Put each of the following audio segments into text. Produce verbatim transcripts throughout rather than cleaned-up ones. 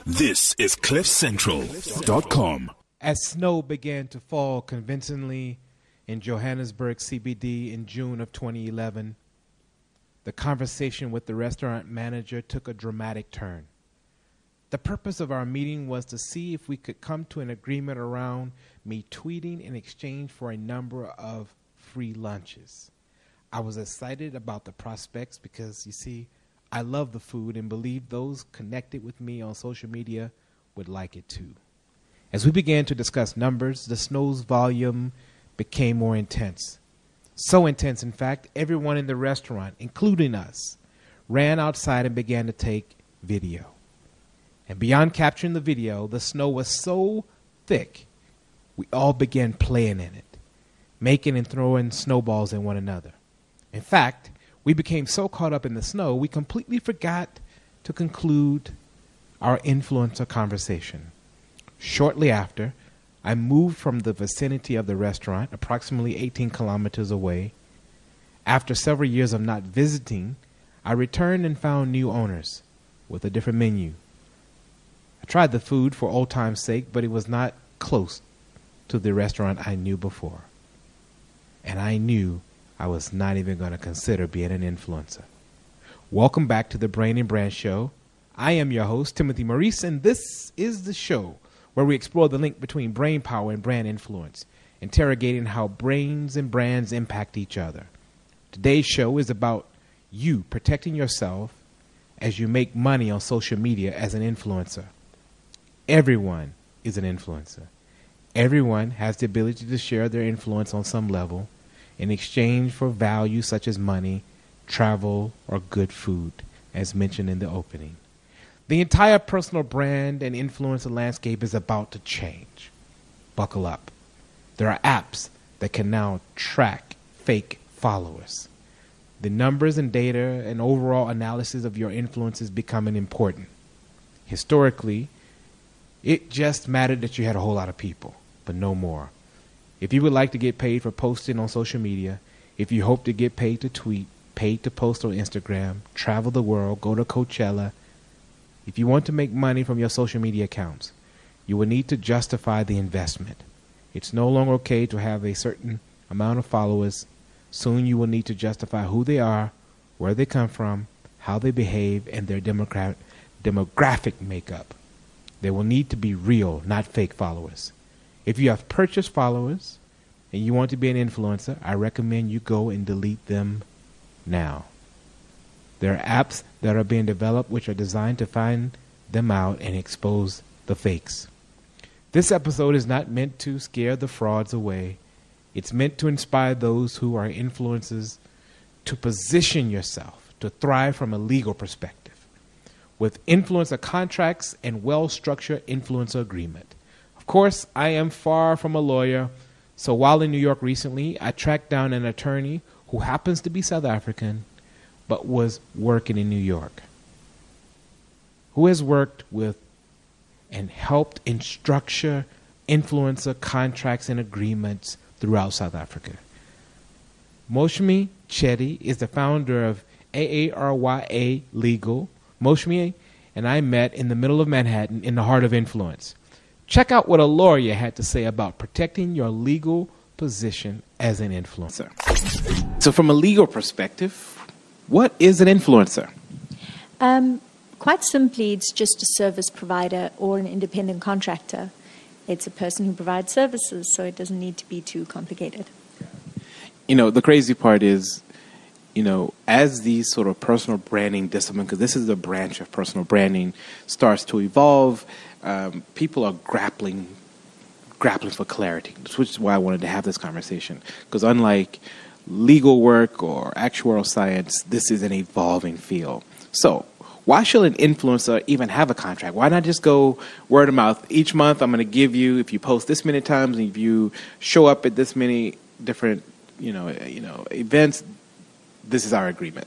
This is cliff central dot com. As snow began to fall convincingly in Johannesburg C B D in June of twenty eleven, the conversation with the restaurant manager took a dramatic turn. The purpose of our meeting was to see if we could come to an agreement around me tweeting in exchange for a number of free lunches. I was excited about the prospects because, you see, I love the food and believe those connected with me on social media would like it too. As we began to discuss numbers, the snow's volume became more intense. So intense, in fact, everyone in the restaurant, including us, ran outside and began to take video. And beyond capturing the video, the snow was so thick, we all began playing in it, making and throwing snowballs at one another. In fact, we became so caught up in the snow, we completely forgot to conclude our influencer conversation. Shortly after, I moved from the vicinity of the restaurant, approximately eighteen kilometers away. After several years of not visiting, I returned and found new owners with a different menu. I tried the food for old time's sake, but it was not close to the restaurant I knew before. And I knew I was not even going to consider being an influencer. Welcome back to the Brain and Brand Show. I am your host, Timothy Maurice, and this is the show where we explore the link between brain power and brand influence, interrogating how brains and brands impact each other. Today's show is about you protecting yourself as you make money on social media as an influencer. Everyone is an influencer. Everyone has the ability to share their influence on some level in exchange for value such as money, travel, or good food, as mentioned in the opening. The entire personal brand and influencer landscape is about to change. Buckle up. There are apps that can now track fake followers. The numbers and data and overall analysis of your influence is becoming important. Historically, it just mattered that you had a whole lot of people, but no more. If you would like to get paid for posting on social media, if you hope to get paid to tweet, paid to post on Instagram, travel the world, go to Coachella, if you want to make money from your social media accounts, you will need to justify the investment. It's no longer okay to have a certain amount of followers. Soon you will need to justify who they are, where they come from, how they behave, and their demogra- demographic makeup. They will need to be real, not fake followers. If you have purchased followers and you want to be an influencer, I recommend you go and delete them now. There are apps that are being developed which are designed to find them out and expose the fakes. This episode is not meant to scare the frauds away. It's meant to inspire those who are influencers to position yourself to thrive from a legal perspective with influencer contracts and well-structured influencer agreement. Of course, I am far from a lawyer, so while in New York recently, I tracked down an attorney who happens to be South African but was working in New York, who has worked with and helped in structure influencer contracts and agreements throughout South Africa. Moshmi Chetty is the founder of A A R Y A Legal. Moshmi and I met in the middle of Manhattan in the heart of influence. Check out what a lawyer had to say about protecting your legal position as an influencer. So from a legal perspective, what is an influencer? Um, quite simply, it's just a service provider or an independent contractor. It's a person who provides services, so it doesn't need to be too complicated. You know, the crazy part is, you know, as these sort of personal branding discipline, because this is a branch of personal branding, starts to evolve, um, people are grappling grappling for clarity, which is why I wanted to have this conversation. Because unlike legal work or actuarial science, this is an evolving field. So why should an influencer even have a contract? Why not just go word of mouth? Each month I'm going to give you, if you post this many times, and if you show up at this many different, you know, you know, events, this is our agreement.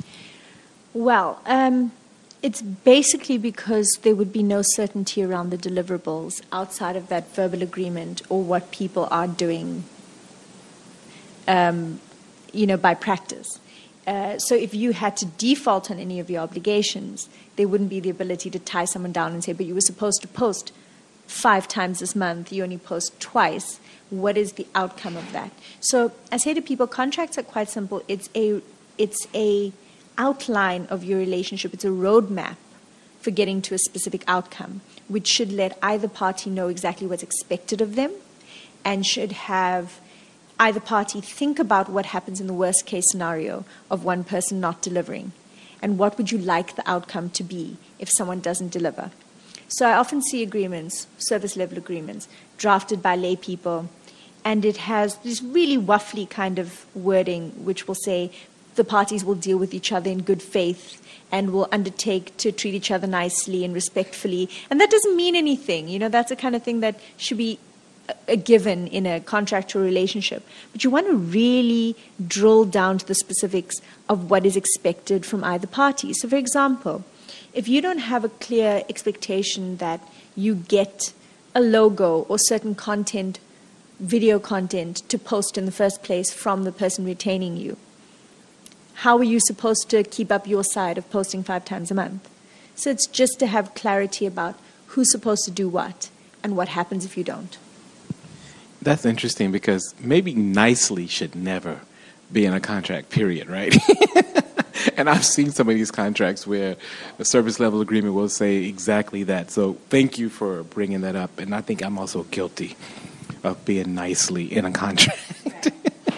Well, um, it's basically because there would be no certainty around the deliverables outside of that verbal agreement or what people are doing, um, you know, by practice. Uh, so if you had to default on any of your obligations, there wouldn't be the ability to tie someone down and say, but you were supposed to post five times this month, you only post twice. What is the outcome of that? So I say to people, contracts are quite simple. It's a, it's a outline of your relationship. It's a roadmap for getting to a specific outcome, which should let either party know exactly what's expected of them and should have either party think about what happens in the worst case scenario of one person not delivering and what would you like the outcome to be if someone doesn't deliver. So I often see agreements, service level agreements, drafted by lay people, and it has this really waffly kind of wording which will say the parties will deal with each other in good faith and will undertake to treat each other nicely and respectfully. And that doesn't mean anything. You know, that's the kind of thing that should be a given in a contractual relationship. But you want to really drill down to the specifics of what is expected from either party. So for example, if you don't have a clear expectation that you get a logo or certain content, video content to post in the first place from the person retaining you, how are you supposed to keep up your side of posting five times a month? So it's just to have clarity about who's supposed to do what and what happens if you don't. That's interesting because maybe nicely should never be in a contract, period, right? And I've seen some of these contracts where a service level agreement will say exactly that. So thank you for bringing that up. And I think I'm also guilty of being nicely in a contract.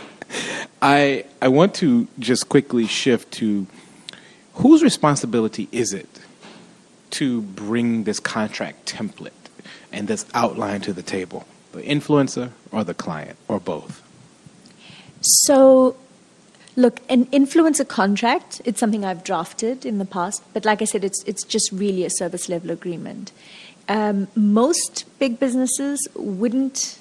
I I want to just quickly shift to whose responsibility is it to bring this contract template and this outline to the table? The influencer or the client or both? So, look, an influencer contract, it's something I've drafted in the past, but like I said, it's it's just really a service level agreement. Um, most big businesses wouldn't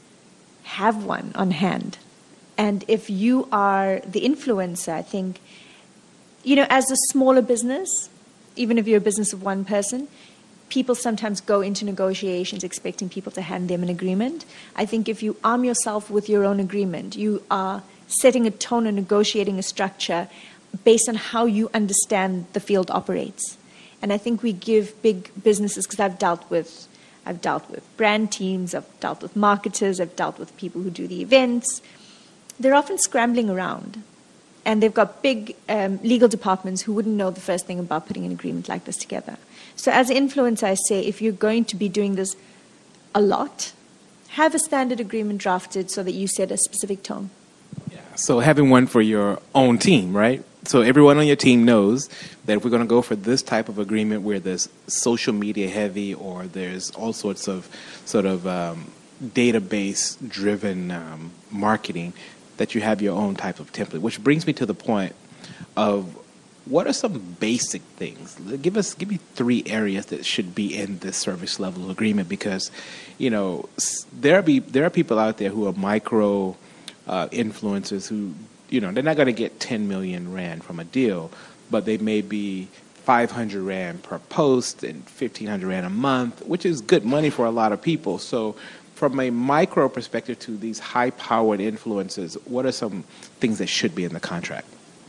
have one on hand. And if you are the influencer, I think, you know, as a smaller business, even if you're a business of one person, people sometimes go into negotiations expecting people to hand them an agreement. I think if you arm yourself with your own agreement, you are setting a tone and negotiating a structure based on how you understand the field operates. And I think we give big businesses, because I've dealt with, I've dealt with brand teams, I've dealt with marketers, I've dealt with people who do the events. They're often scrambling around. And they've got big um, legal departments who wouldn't know the first thing about putting an agreement like this together. So as an influencer, I say, if you're going to be doing this a lot, have a standard agreement drafted so that you set a specific tone. Yeah. So having one for your own team, right? So everyone on your team knows that if we're going to go for this type of agreement where there's social media heavy or there's all sorts of sort of um, database-driven um, marketing, that you have your own type of template, which brings me to the point of what are some basic things? Give us, give me three areas that should be in this service level agreement, because, you know, there be there are people out there who are micro uh, influencers who, you know, they're not going to get ten million rand from a deal, but they may be five hundred rand per post and fifteen hundred rand a month, which is good money for a lot of people. So from a micro perspective to these high-powered influencers, what are some things that should be in the contract?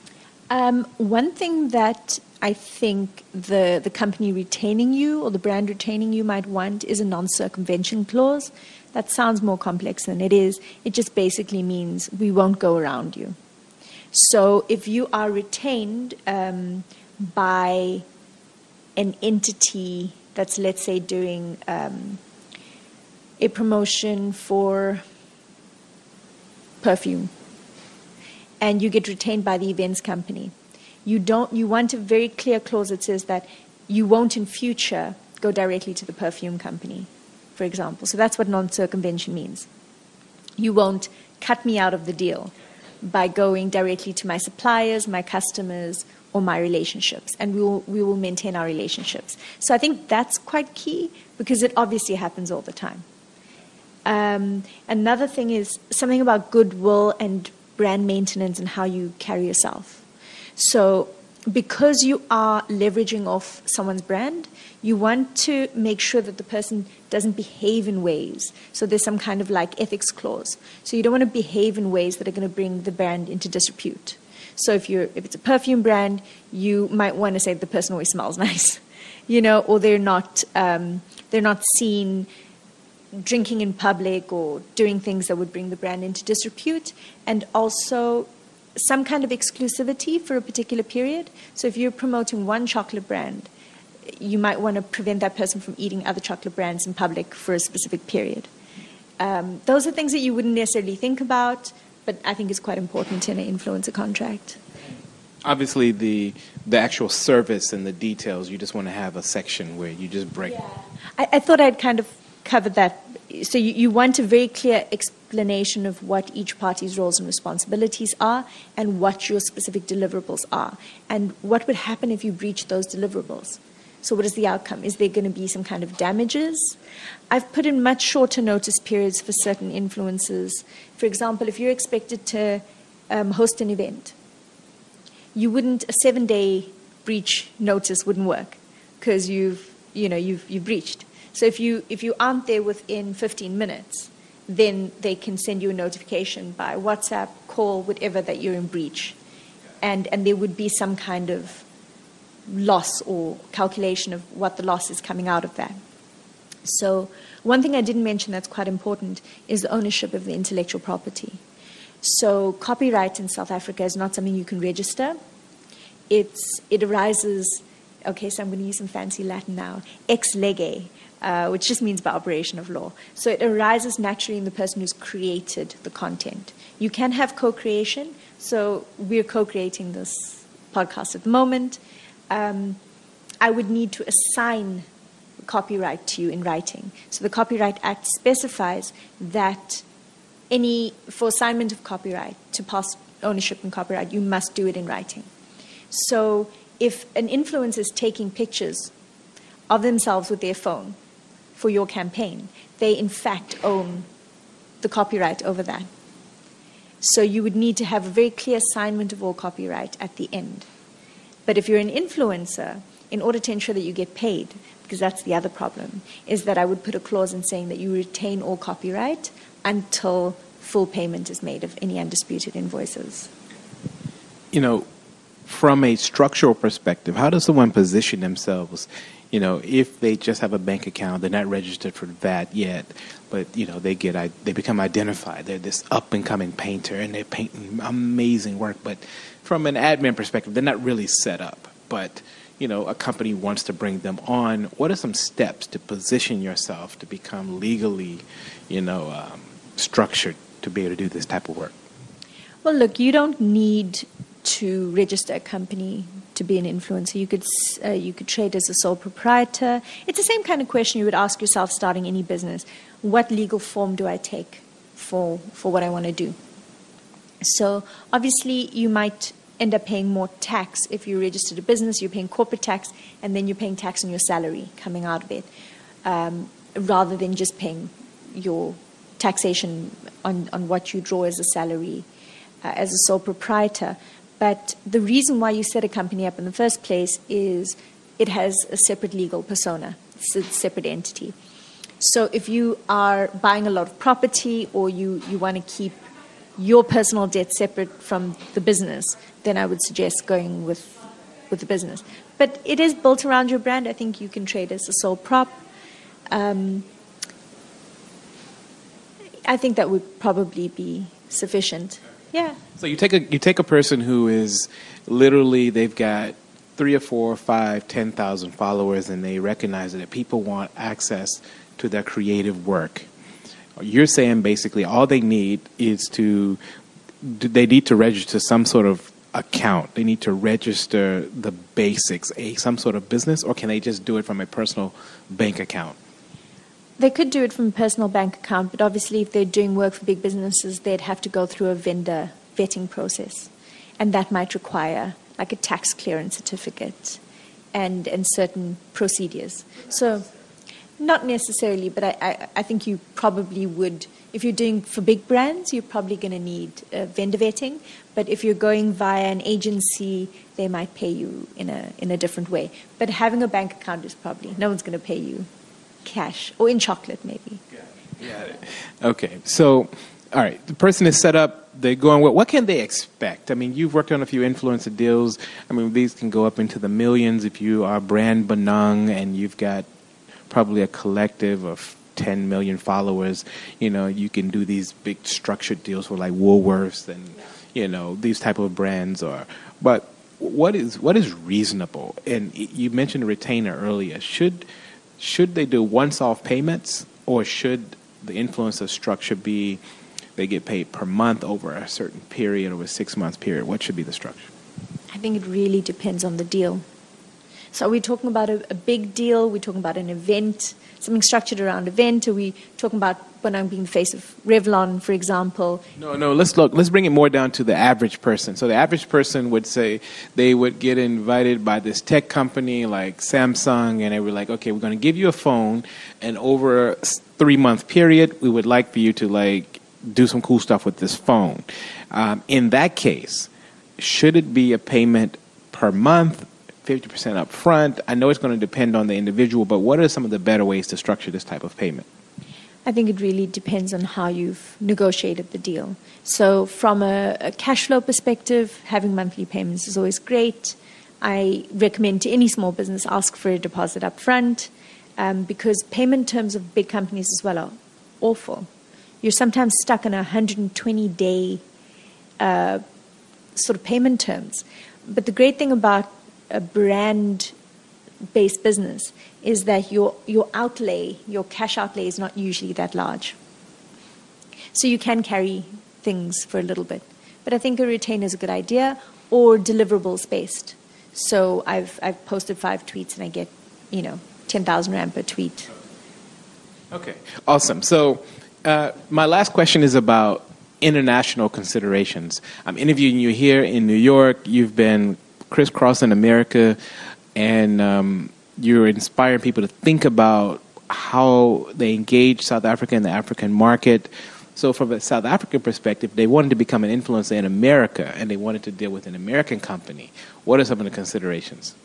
Um, one thing that I think the, the company retaining you or the brand retaining you might want is a non-circumvention clause. That sounds more complex than it is. It just basically means we won't go around you. So if you are retained um, by an entity that's, let's say, doing Um, a promotion for perfume, and you get retained by the events company, you don't. You want a very clear clause that says that you won't in future go directly to the perfume company, for example. So that's what non-circumvention means. You won't cut me out of the deal by going directly to my suppliers, my customers, or my relationships, and we will we will maintain our relationships. So I think that's quite key because it obviously happens all the time. Um, another thing is something about goodwill and brand maintenance and how you carry yourself. So because you are leveraging off someone's brand, you want to make sure that the person doesn't behave in ways. So there's some kind of like ethics clause. So you don't want to behave in ways that are going to bring the brand into disrepute. So if you're if it's a perfume brand, you might want to say the person always smells nice, you know, or they're not um, they're not seen drinking in public or doing things that would bring the brand into disrepute, and also some kind of exclusivity for a particular period. So if you're promoting one chocolate brand, you might want to prevent that person from eating other chocolate brands in public for a specific period. Um, those are things that you wouldn't necessarily think about, but I think is quite important in an influencer contract. Obviously, the the actual service and the details, you just want to have a section where you just break. Yeah. I, I thought I'd kind of covered that. So you, you want a very clear explanation of what each party's roles and responsibilities are and what your specific deliverables are and what would happen if you breach those deliverables. So what is the outcome? Is there going to be some kind of damages? I've put in much shorter notice periods for certain influencers. For example, if you're expected to um, host an event, you wouldn't, a seven-day breach notice wouldn't work because you've, you know, you've, you've breached. So if you, if you aren't there within fifteen minutes, then they can send you a notification by WhatsApp, call, whatever, that you're in breach. And, and there would be some kind of loss or calculation of what the loss is coming out of that. So one thing I didn't mention that's quite important is the ownership of the intellectual property. So copyright in South Africa is not something you can register. It's, it arises, okay, so I'm going to use some fancy Latin now, ex lege, uh, which just means by operation of law. So it arises naturally in the person who's created the content. You can have co-creation, so we're co-creating this podcast at the moment. Um, I would need to assign copyright to you in writing. So the Copyright Act specifies that any, for assignment of copyright, to pass ownership and copyright, you must do it in writing. So if an influencer is taking pictures of themselves with their phone for your campaign, they in fact own the copyright over that. So you would need to have a very clear assignment of all copyright at the end. But if you're an influencer, in order to ensure that you get paid, because that's the other problem, is that I would put a clause in saying that you retain all copyright until full payment is made of any undisputed invoices. You know, from a structural perspective, how does someone position themselves? You know, if they just have a bank account, they're not registered for V A T yet, but you know they get they become identified. They're this up and coming painter, and they're painting amazing work. But from an admin perspective, they're not really set up. But you know, a company wants to bring them on. What are some steps to position yourself to become legally, you know, um, structured to be able to do this type of work? Well, look, you don't need to register a company to be an influencer. You could uh, you could trade as a sole proprietor. It's the same kind of question you would ask yourself starting any business. What legal form do I take for for what I want to do? So obviously you might end up paying more tax if you registered a business. You're paying corporate tax, and then you're paying tax on your salary coming out of it, um, rather than just paying your taxation on, on what you draw as a salary uh, as a sole proprietor. But the reason why you set a company up in the first place is it has a separate legal persona. It's a separate entity. So if you are buying a lot of property, or you, you want to keep your personal debt separate from the business, then I would suggest going with, with the business. But it is built around your brand. I think you can trade as a sole prop. Um, I think that would probably be sufficient. Yeah. So you take a you take a person who is literally, they've got three or four or five, ten thousand followers, and they recognize that people want access to their creative work. You're saying basically all they need is to they need to register some sort of account. They need to register the basics, a some sort of business, or can they just do it from a personal bank account? They could do it from a personal bank account, but obviously if they're doing work for big businesses, they'd have to go through a vendor vetting process. And that might require like a tax clearance certificate and, and certain procedures. So not necessarily, but I, I, I think you probably would, if you're doing for big brands, you're probably going to need uh, vendor vetting. But if you're going via an agency, they might pay you in a, in a different way. But having a bank account is probably, no one's going to pay you cash, or in chocolate maybe. Yeah. Yeah. Okay. So all right, the person is set up, they're going, well, what can they expect? I mean, you've worked on a few influencer deals. I mean, these can go up into the millions if you are brand Benung and you've got probably a collective of ten million followers. You know, you can do these big structured deals for like Woolworths and, you know, these type of brands. Or, but what is what is reasonable? And you mentioned a retainer earlier. Should should they do once-off payments, or should the influencer structure be they get paid per month over a certain period, over a six-month period? What should be the structure? I think it really depends on the deal. So are we talking about a, a big deal? Are we talking about an event, something structured around event? Are we talking about Benung being the face of Revlon, for example? No, no, let's look. Let's bring it more down to the average person. So the average person would say they would get invited by this tech company like Samsung, and they were like, okay, we're going to give you a phone, and over a three-month period, we would like for you to like do some cool stuff with this phone. Um, in that case, should it be a payment per month, fifty percent up front? I know it's going to depend on the individual, but what are some of the better ways to structure this type of payment? I think it really depends on how you've negotiated the deal. So from a, a cash flow perspective, having monthly payments is always great. I recommend to any small business, ask for a deposit up front, um, because payment terms of big companies as well are awful. You're sometimes stuck on a one hundred twenty day uh, sort of payment terms. But the great thing about a brand-based business is that your your outlay, your cash outlay is not usually that large. So you can carry things for a little bit. But I think a retainer is a good idea, or deliverables based. So I've I've posted five tweets and I get, you know, ten thousand rand per tweet. Okay, awesome. So uh, my last question is about international considerations. I'm interviewing you here in New York. You've been crisscrossing America, and um, you're inspiring people to think about how they engage South Africa in the African market. So from a South African perspective, they wanted to become an influencer in America, and they wanted to deal with an American company. What are some of the considerations?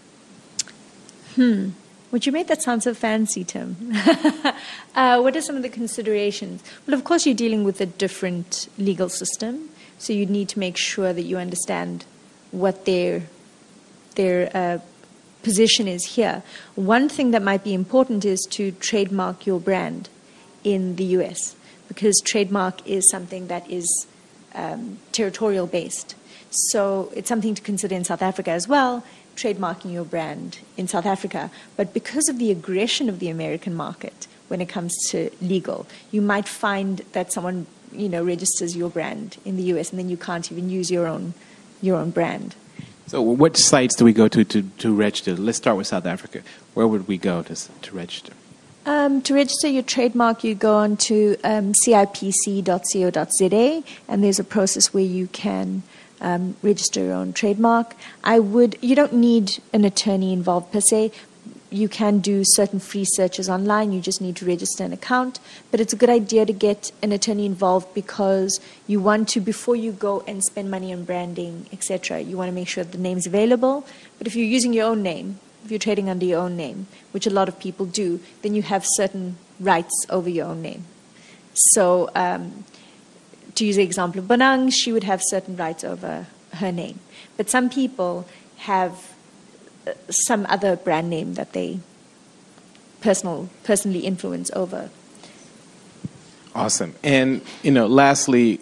Hmm. Would you make that sound so fancy, Tim? uh, what are some of the considerations? Well, of course, you're dealing with a different legal system, so you need to make sure that you understand what their their uh, position is here. One thing that might be important is to trademark your brand in the U S, because trademark is something that is um, territorial based. So it's something to consider in South Africa as well, trademarking your brand in South Africa. But because of the aggression of the American market when it comes to legal, you might find that someone, you know, registers your brand in the U S and then you can't even use your own your own brand. So which sites do we go to to, to register? Let's start with South Africa. Where would we go to, to register? Um, to register your trademark, you go on to um, C I P C dot co dot Z A, and there's a process where you can um, register your own trademark. I would, you don't need an attorney involved per se. You can do certain free searches online. You just need to register an account. But it's a good idea to get an attorney involved because you want to, before you go and spend money on branding, et cetera, you want to make sure the name's available. But if you're using your own name, if you're trading under your own name, which a lot of people do, then you have certain rights over your own name. So um, to use the example of Benung, she would have certain rights over her name. But some people have some other brand name that they personal, personally influence over. Awesome. And, you know, lastly,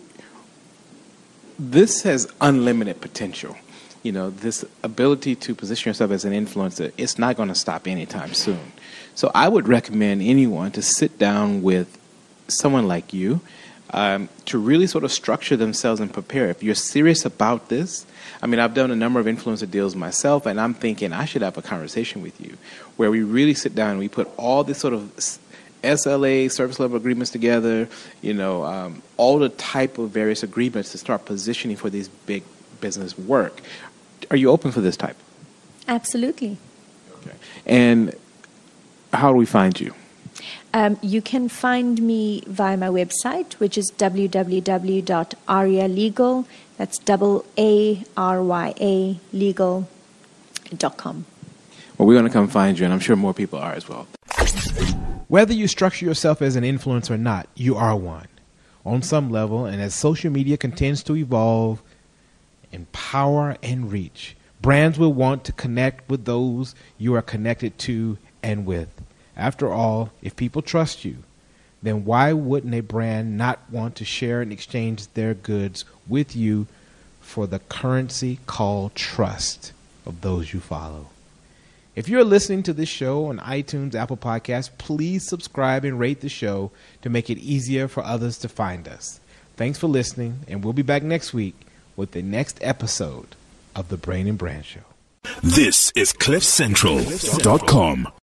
this has unlimited potential. You know, this ability to position yourself as an influencer, it's not going to stop anytime soon. So I would recommend anyone to sit down with someone like you um, to really sort of structure themselves and prepare. If you're serious about this, I mean, I've done a number of influencer deals myself, and I'm thinking I should have a conversation with you where we really sit down and we put all this sort of S L A, service level agreements together, you know, um, all the type of various agreements to start positioning for these big business work. Are you open for this type? Absolutely. Okay. And how do we find you? Um, you can find me via my website, which is w w w dot arya legal. That's double A R Y A legal dot com. Well, we're going to come find you, and I'm sure more people are as well. Whether you structure yourself as an influencer or not, you are one. on some level, and as social media continues to evolve in power and reach, brands will want to connect with those you are connected to and with. After all, if people trust you, then why wouldn't a brand not want to share and exchange their goods with you for the currency called trust of those you follow? If you're listening to this show on iTunes, Apple Podcasts, please subscribe and rate the show to make it easier for others to find us. Thanks for listening, and we'll be back next week with the next episode of The Brain and Brand Show. This is cliff central dot com.